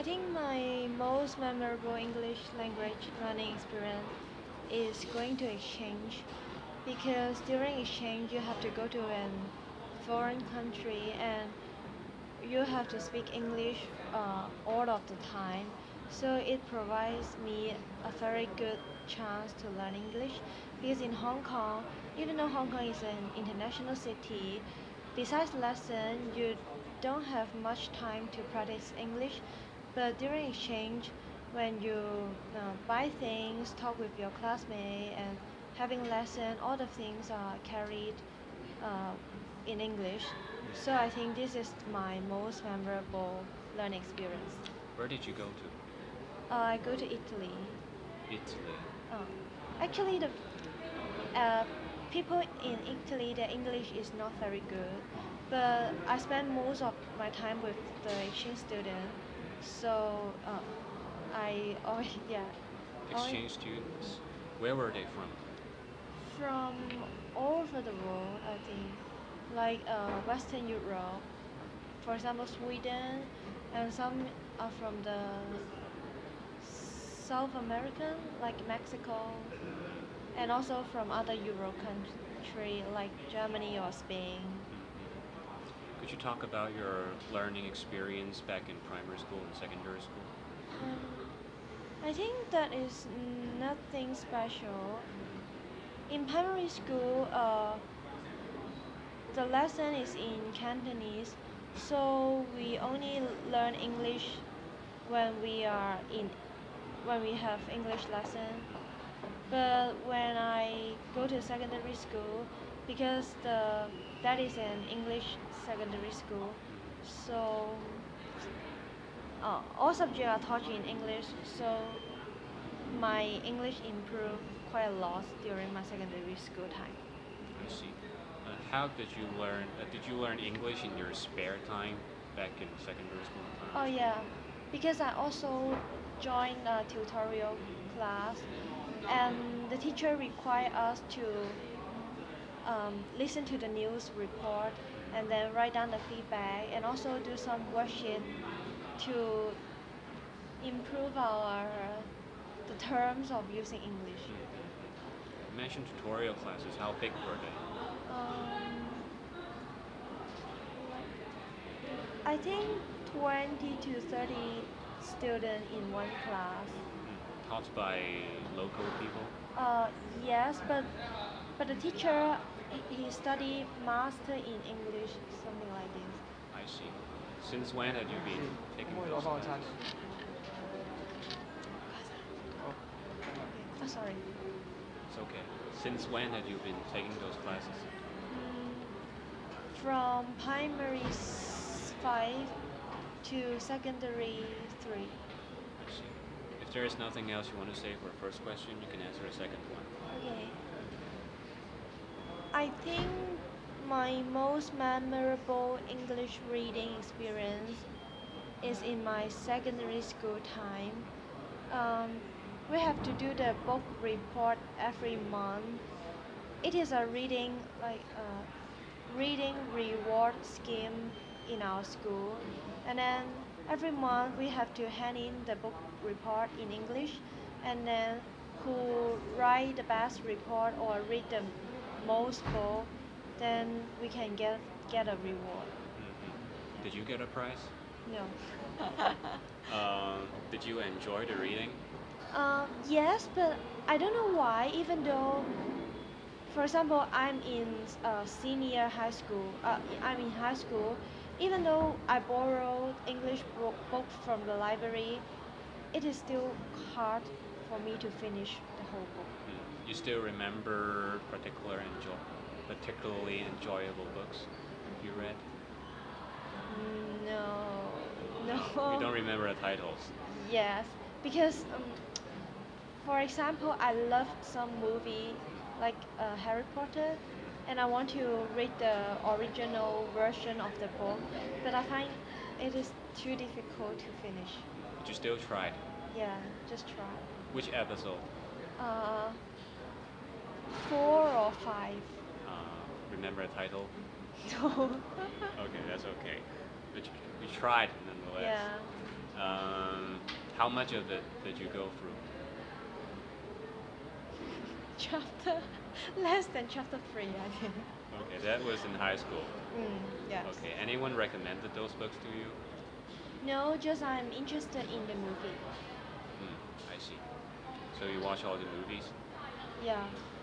think my most memorable English language learning experience is going to exchange because during exchange you have to go to a foreign country and you have to speak English all of the time. So it provides me a very good chance to learn English because in Hong Kong, even though Hong Kong is an international city, besides lesson, you don't have much time to practice English. But during exchange, when you buy things, talk with your classmate, and having lesson, all the things are carried uh, in English. So I think this is my most memorable learning experience. Where did you go to? I go to Italy. Italy. Uh, Actually, the uh, people in Italy, their English is not very good, but I spend most of my time with the exchange student. So I always yeah, always Exchange students. Where were they from? from all over the world. I think like Western Europe, for example, Sweden, and some are from the South American, like Mexico, and also from other Euro country like Germany or Spain. Could you talk about your learning experience back in primary school and secondary school? I think that is nothing special. In primary school, the lesson is in Cantonese, so we only learn English when we are in when we have English lesson. But when I go to secondary school, because the that is an English secondary school, so all subjects are taught in English. So my English improved quite a lot during my secondary school time. I see. How did you learn? Did you learn English in your spare time back in secondary school and Oh primary school? yeah, because I also joined a tutorial class, and the teacher required us to listen to the news report and then write down the feedback and also do some worksheet to improve our the terms of using English. You mentioned tutorial classes. How big were they? Um, I think 20 to 30 students in one class. Taught by local people? Uh, yes, but the teacher he studied master in English, something like this. I see. Since when had you been taking those classes? Oh, sorry. It's okay. Since when had you been taking those classes? From primary 5 to secondary 3. I see. If there is nothing else you want to say for a first question, you can answer a second one. Okay. I think my most memorable English reading experience is in my secondary school time. Um, we have to do the book report every month. It is a reading reward scheme in our school, and then every month we have to hand in the book report in English, and then who write the best report or read the most book, then we can get a reward. Did you get a prize? No. Did you enjoy the reading? Yes, but I don't know why. Even though, for example, I'm in senior high school. I'm in high school. Even though I borrowed English book from the library, it is still hard for me to finish the whole book. You still remember particularly enjoyable books you read? No, You no. don't remember the titles? Yes, because for example, I love some movie like Harry Potter, and I want to read the original version of the book, but I find it is too difficult to finish. But you still tried. Yeah, just try. Which episode? Uh, 4 or 5. Remember a title? No. Okay, that's okay. But you tried nonetheless. Yeah. How much of it did you go through? Chapter less than chapter 3, I think. Okay, that was in high school. Yes. Okay, anyone recommended those books to you? No, just I'm interested in the movie. I see. So you watch all the movies? Yeah.